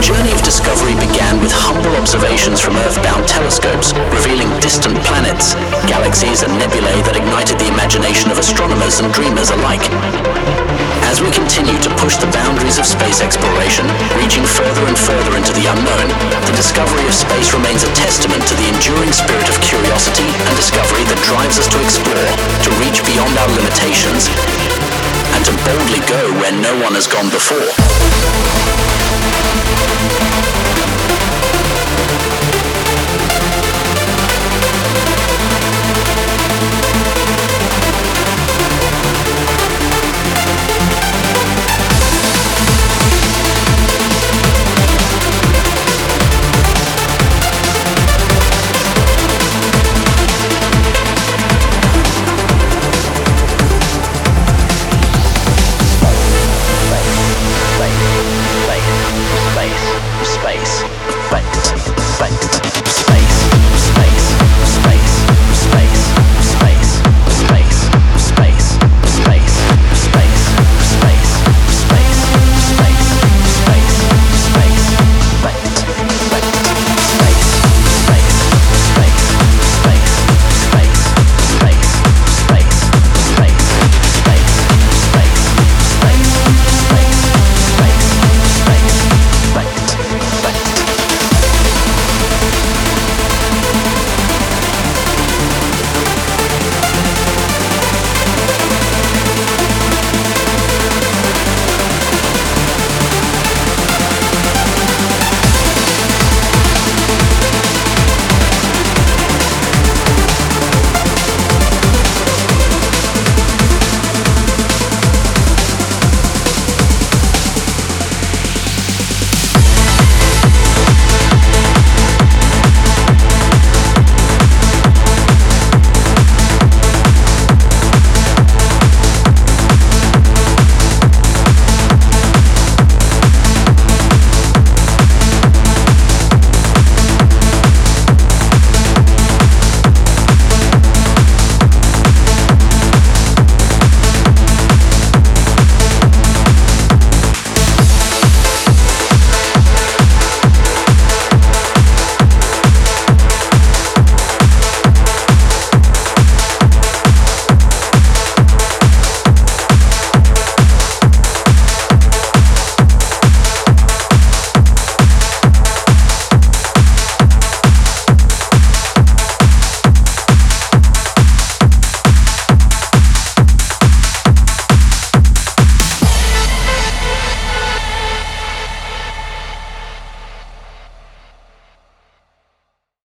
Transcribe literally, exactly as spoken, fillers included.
journey of discovery began with humble observations from Earth-bound telescopes, revealing distant planets, galaxies and nebulae that ignited the imagination of astronomers and dreamers alike. As we continue to push the boundaries of space exploration, reaching further and further into the unknown, the discovery of space remains a testament to the enduring spirit of curiosity and discovery that drives us to explore, to reach beyond our limitations, and to boldly go where no one has gone before.